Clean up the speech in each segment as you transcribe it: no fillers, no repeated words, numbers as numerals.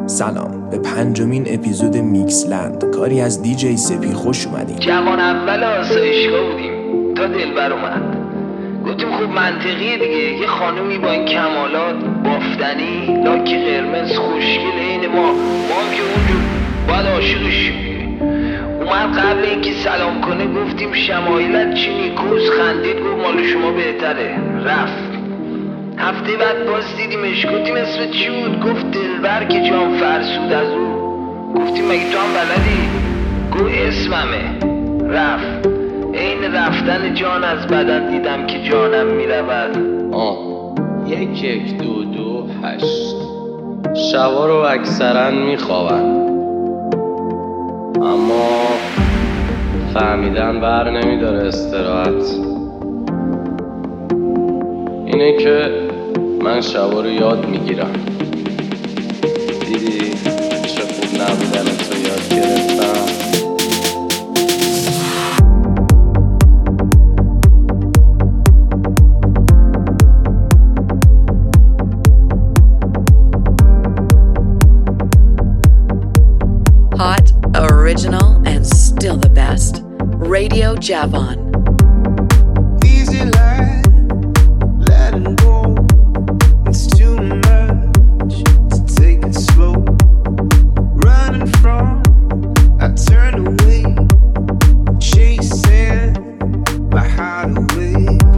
سلام به 5مین اپیزود میکسلند، کاری از دیجی سپی. خوش اومدین. جوان اول آسایشگاه بودیم تا دلبر اومد. گفتیم خوب منطقیه دیگه، یه خانومی با این کمالات بافتنی، لاکی قرمز، خوشگل عین ما که اونجور باید عاشقش شدیم. اومد قبل اینکه سلام کنه گفتیم شمایلت چی نیکوز، خندید گفت مال شما بهتره، رفت. هفته بعد باز دیدیمش، گفتیم اسم چی بود؟ گفت دلبر که جان فرسود از او. گفتیم مگه تو هم بلدی؟ گفت اسممه، رفت. عین رفتن جان از بدن دیدم که جانم میرود. 1 2 2 8 شبا رو اکثرا میخوابن، اما فهمیدن بر نمیداره استراحت. اینه که من شبا رو یاد میگیرم. دیدی چه خوب نبودن تو یاد گرفتم. Hot, original, and still the best. Radio Javon. Easy life, letting go. It's too much to take it slow. Running from, I turn away. Chasing my heart away.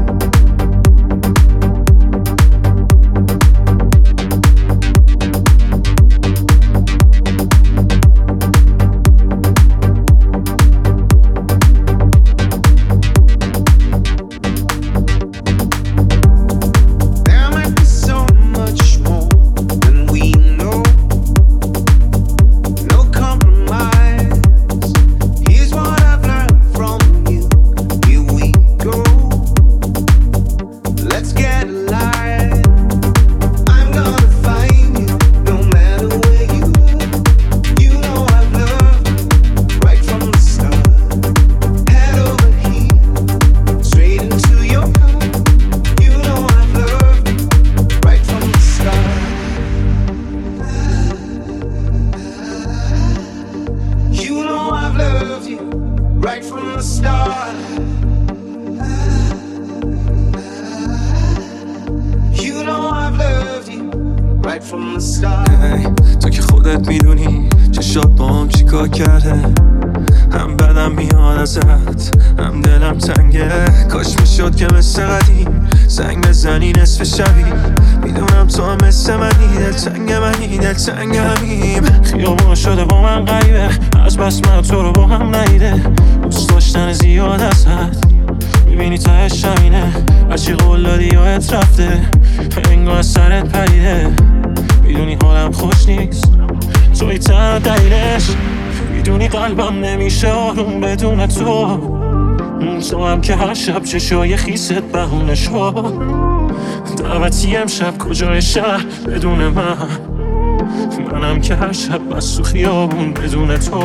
تو که خودت میدونی چشات با هم چیکار کرده. هم بدم میاد ازت، هم دلم تنگه. کاش میشد که مثل قدیم زنگ بزنی نصف شبی. میدونم تو هم مثل منی، دلتنگ منی، دلتنگمیم. خیابون شده با من غریبه، از بس من تو رو با هم ندیده. دوست داشتن زیاد ازت، میبینی تهش همینه. هرچی قول دادی یادت رفته، انگار از سرت پریده. میدونی حالم خوش نیست، توی تنها دلیلش. میدونی قلبم نمیشه آروم بدون تو. تو هم که هر شب چشای خیست بهونه شد. دعوتی امشب کجای شهر بدون منم که هر شب بس تو خیابون بدون تو.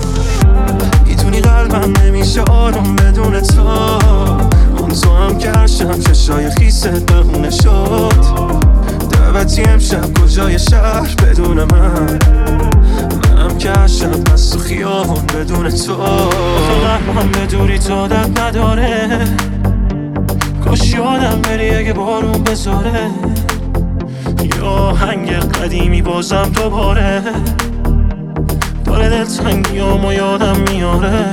میدونی قلبم نمیشه آروم بدون تو. تو هم که هر شب چشای خیست بهونه شد. دعوتی امشب کجای شهر بدون منم که هر شب بس تو خیابون بدون تو. قلبم به دوری تا دد نداره. کاش یادم بری اگه بارون بذاره. یا آهنگ قدیمی بازم دوباره داره دلتنگیامو یادم میاره.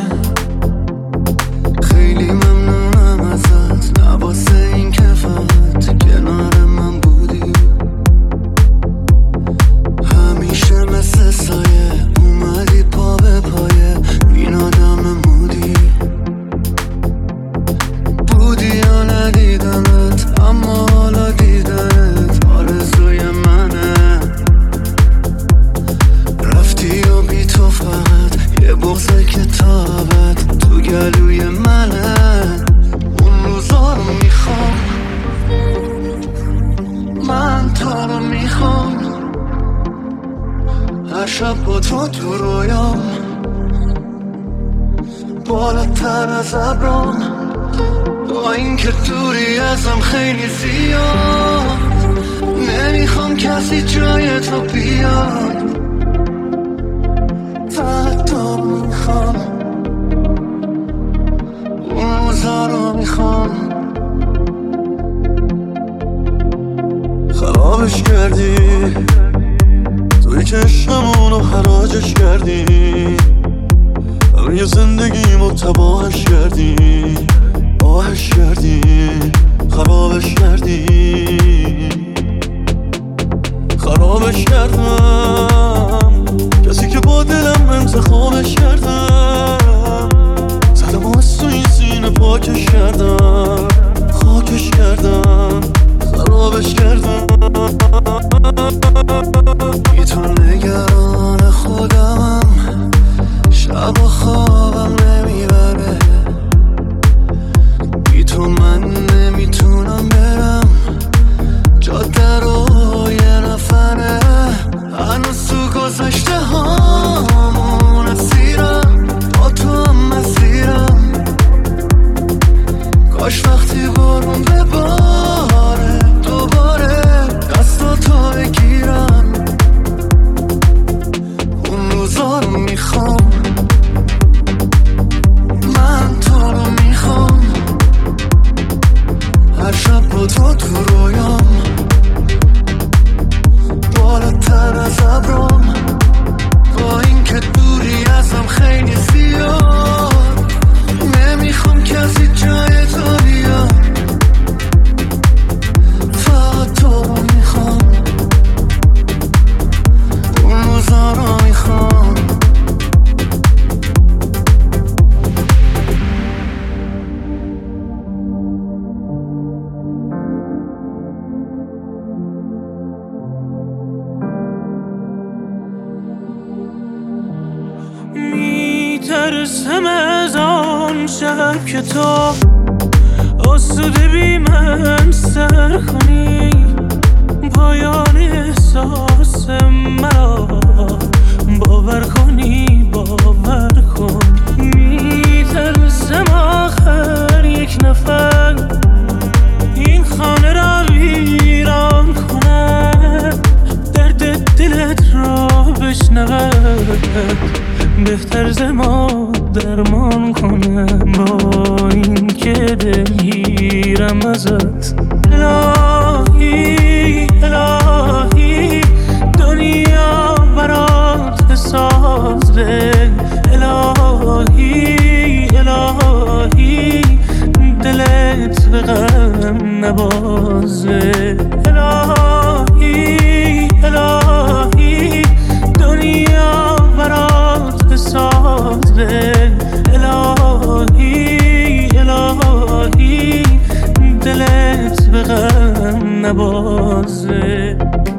خیلی ممنونم ازت، نباسه این که فقط کنار من بودی. همیشه مثل سایه اومدی پا به پایه این آدم مودی. بودی یا ندیدمت، اما حالا دیدنت آرزوی منه. رفتی و بی تو فقط یه بغض کتابت تو گلوی منه. اون روزا رو میخوام، من تا رو میخوام. هر شب با تو رویام، بالاتر از ابرام. با این که دوری ازم خیلی زیاد، نمیخوام کسی جای تو بیاد. که عشقمونو حراجش کردی، همه زندگیمو تباهش کردی، آهش کردی، خرابش کردی، خرابش کردم. کسی که با دلم انتخابش کردم، زدم و از تو این سینه پاکش کردم، خاکش کردم، خرابش کردم. بی تو نگران خودم، شب و خوابم نمیبره. بی تو من نمیتونم برم، جاده رو یه نفره. هنوز تو گذشته هامون اسیرم، با تو هم مسیرم. کاش وقتی بارون بباره دوباره دستاتو بگیرم. اون روزا رو میخوام، من تو رو میخوام. هر شب با تو رویام، بالاتر از ابرام. با این که دوری ازم خیلی زیاد، نمیخوام کسی جای تو بیاد. فقط تو رو میخوام، اون روزا رو میخوام. میترسم از آن شب که تو آسوده بی من سر کنی، پایان احساس مرا باور کنی، باور کن. میترسم آخر یک نفر این خانه را ویران کنه، درد دلت را بشنود، بهتر ز ما درمان کنه. با این که دلگیرم ازت، الهی الهی دنیا برات بسازه. الهی الهی دلت به غم نبازه. الهی الهی دنیا برات بسازه. الهی الهی دلت به غم نبازه.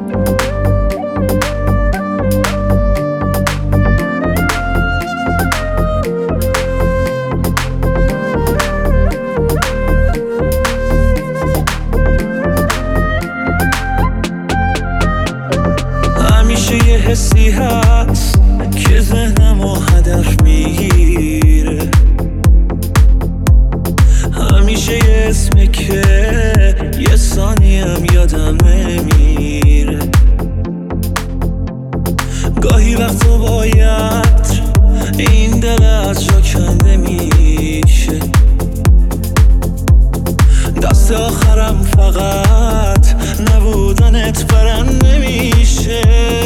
همیشه یه حسی هست که ذهنمو هدف میگیره، همیشه یه اسمی که یه ثانیم یادم نمیره. گاهی وقتا باید این دل از جا کنده میشه، دست آخرم فقط نبودنت برنده میشه.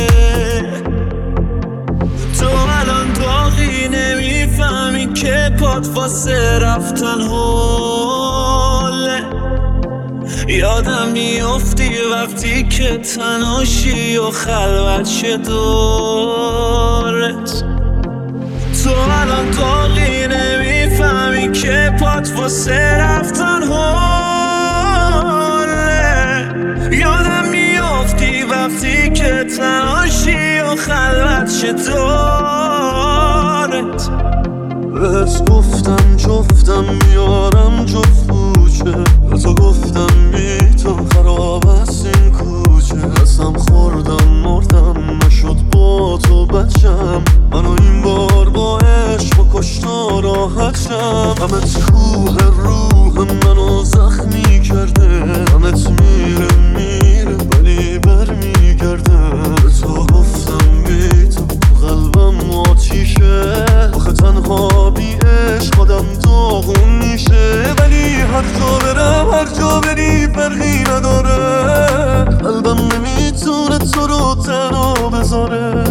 تو الان داغی نمیفهمی که پات واسه رفتن هوله. یادم میافتی وقتی که تنهاشی و خلوت شه دورت. تو الان داغی نمیفهمی که پات واسه رفتن هوله. یادم میافتی وقتی که تنهاشی و خلوت شه دورت. بهت گفتم جفتم میارم جفت کوچه، به تو گفتم بی تو خراب است این کوچه. قسم خوردم مردم نشد با تو بچم، منو این بار با عشق و کشتا راحت شم. همت کوه روح منو زخمی کرده، همت میره میره ولی بر میگرده. به تو گفتم بی تو قلبم آتیشه، آخه تنها بی عشق آدم داغون میشه. ولی هر جا برم هر جا بری فرقی نداره، قلبم نمیتونه تو رو تنها بذاره.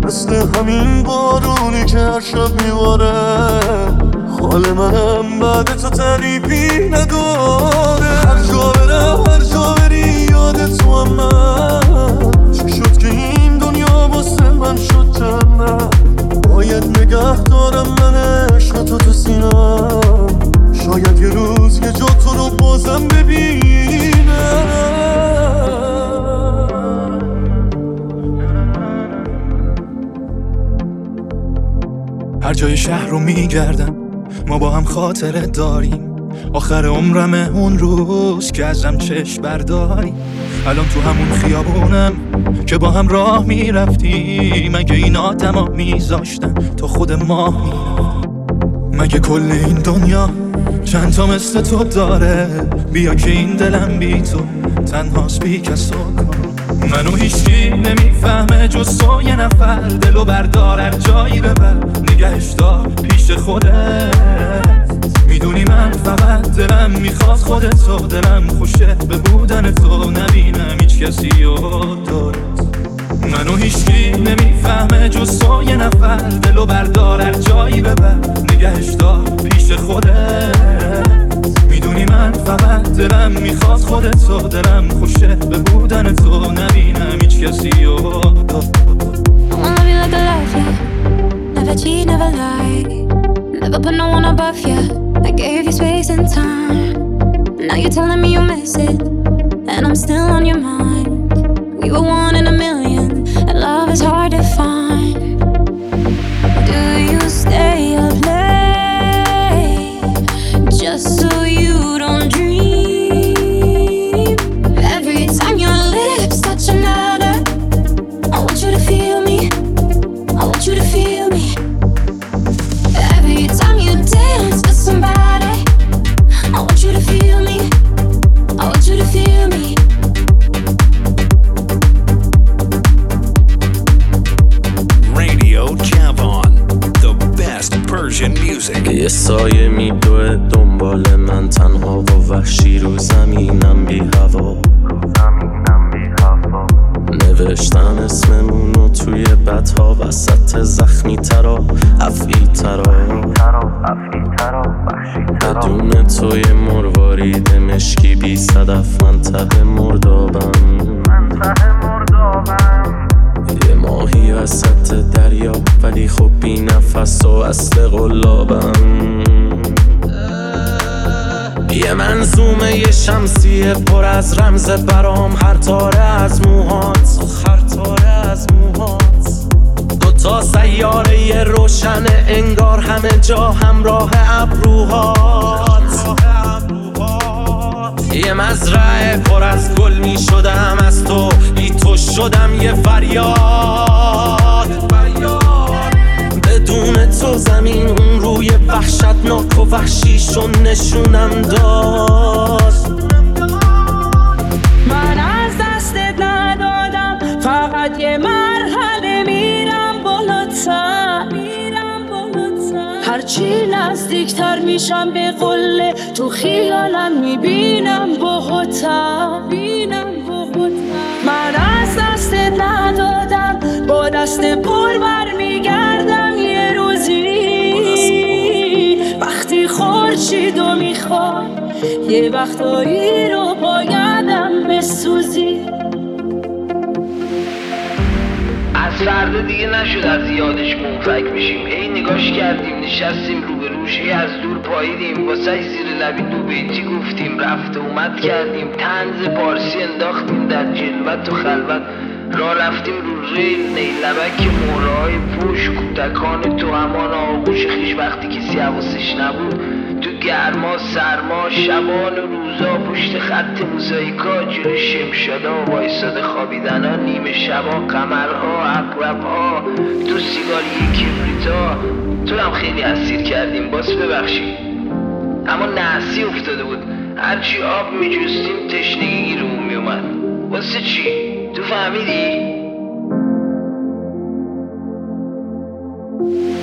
مثل همین بارونی که هر شب میباره. حال منم بعد تو تعریفی نداره. هر جا برم هر جا بری یاد تو هم من. چی شد که این دنیا واسه من شد جنت؟ باید نگه دارم من عشق تو سینم. شاید یه روز یه جا تو رو بازم ببینم. هر جای شهر رو میگردم ما با هم خاطره داریم. آخر عمرمه اون روز که ازم چشم برداری. الان تو همون خیابونم که با هم راه میرفتیم. مگه این آدما میذاشتن تو خود ما میرفت؟ مگه کل این دنیا چند تا مثل تو داره؟ بیا که این دلم بی تو تنهاست بی کس و کار. منو هیچکی نمیفهمه جز تو یه نفر. دلو بردار هر جایی ببر نگهش دار پیش خودت. میدونی من فقط دلم میخواد خودتو. دلم خوشه به بودن تو نبینم هیچ کسی و دارت. منو هیچکی نمیفهمه جز تو یه نفر. دلو بردار هر جایی ببر نگهش دار پیش خودت. میدونی من فقط دلم میخواد خودتو. دلم خوشه به بودن تو نبینم هیچ کسی و I wanna be like a life, yeah. Never cheat, never lie. Never put no one above you. I gave you space and time. Now you're telling me you miss it, and I'm still on your mind. We were one in a million, and love is hard to find. Do you stay up late just so you don't dream? Every time your lips touch another, I want you to feel me. I want you to feel me. Every time you dance with somebody, I want you to feel me. I want you to feel me. Radio Javan, the best Persian music. یه سایه میدوه دنبال من تنها و وحشی رو زمینم بی هوا. نوشتن اسممونو توی بدها وسط زخمی ترا افعی ترا. بدون توی مروارید مشکی بی صدف من ته مردابم. یه ماهی وسط دریا ولی خب بی نفس و اصل قلابم. یه منظومه یه شمسیه پر از رمز برام. هر تاره از موهات دوتا سیاره یه روشنه انگار همه جا همراه ابروهات. یه مزرعه پر از گل می شدم از تو. بی تو شدم یه فریاد. بدون تو زمین اون روی وحشتناک و وحشیشون نشونم داد. من از دستت ندادم فقط یه مرحله میرم بالاتر. هرچی نزدیکتر میشم به قله تو خیالم میبینم باهاتم. من از دستت ندادم با دست پر برمیگردم یه روزی. وقتی خورشیدو میخوام یه وقتایی رو بایدم بسوزی. از فردا دیگه نشد از یادش منفک میشیم. هی نگاش کردیم نشستیم روبروش. هی از دور پاییدیم واسه زیر لبی دو بیتی گفتیم. رفت و اومد کردیم طنز پارسی انداختیم در جلوت و خلوت. راه رفتیم رو ریل نیلبک مهرهای پوش. کودکان تو همان آغوش خیش وقتی کسی حواسش نبود. تو گرما سرما شبان و روزا پشت خط موزاییکا. جلو شمشادا وایساده خوابیدنا نیمه شبا. قمرها عقربها تو سیگاری کبریتا. تو هم خیلی اسیر کردیم باز ببخشید. اما نحسی افتاده بود. هرچی آب میجستیم تشنگی گیرمون میومد. واسه چی؟ تو فهمیدی؟